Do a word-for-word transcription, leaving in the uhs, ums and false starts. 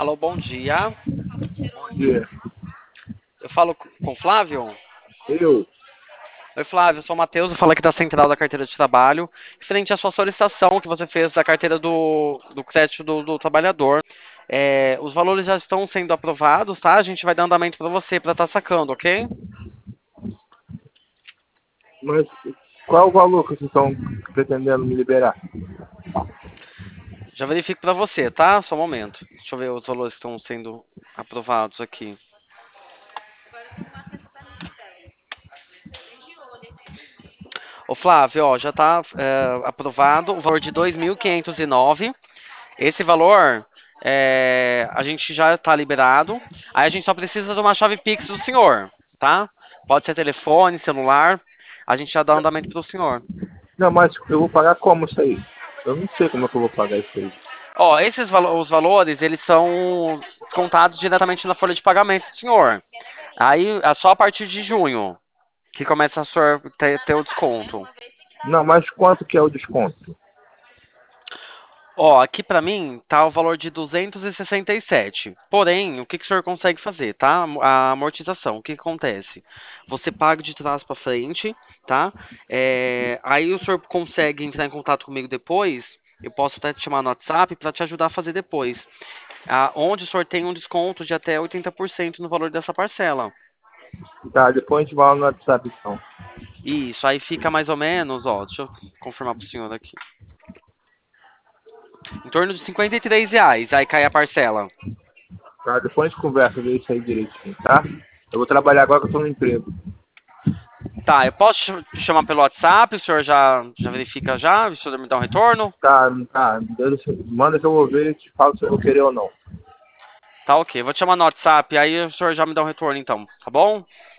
Alô, bom dia. Bom dia. Eu falo com o Flávio? Eu, Oi, Flávio, eu sou o Matheus, eu falo aqui da Central da Carteira de Trabalho, referente à sua solicitação que você fez da carteira do, do crédito do, do trabalhador. É, os valores já estão sendo aprovados, tá? A gente vai dar andamento para você para estar sacando, ok? mas qual é o valor que vocês estão pretendendo me liberar? Já verifico para você, tá? Só um momento. Deixa eu ver os valores que estão sendo aprovados aqui. Ô, Flávio, ó, já está aprovado o valor de dois mil quinhentos e nove. Esse valor, é, a gente já está liberado. Aí a gente só precisa de uma chave Pix do senhor, tá? Pode ser telefone, celular. A gente já dá andamento para o senhor. Não, mas eu vou pagar como isso aí? Eu não sei como é que eu vou pagar isso aí. Ó, esses valo- os valores, eles são descontados diretamente na folha de pagamento do senhor. Aí é só a partir de junho que começa a senhor ter, ter o desconto. Não, mas quanto que é o desconto? Ó, aqui pra mim tá o valor de duzentos e sessenta e sete. Porém, o que que o senhor consegue fazer, tá? A amortização, o que que acontece? Você paga de trás pra frente, tá? É, aí o senhor consegue entrar em contato comigo depois. Eu posso até te chamar no WhatsApp pra te ajudar a fazer depois. Ah, onde o senhor tem um desconto de até oitenta por cento no valor dessa parcela. Tá, depois a gente vai lá no WhatsApp então. Isso, aí fica mais ou menos, ó, deixa eu confirmar pro senhor aqui. Em torno de cinquenta e três reais, aí cai a parcela. Tá, depois a gente conversa, ver isso aí direitinho, tá? Eu vou trabalhar agora que eu tô no emprego. Tá, eu posso te chamar pelo WhatsApp, o senhor já, já verifica já, o senhor me dá um retorno? Tá, tá, manda que eu vou ver e te falo se eu vou querer ou não. Tá ok, vou te chamar no WhatsApp, aí o senhor já me dá um retorno então, tá bom?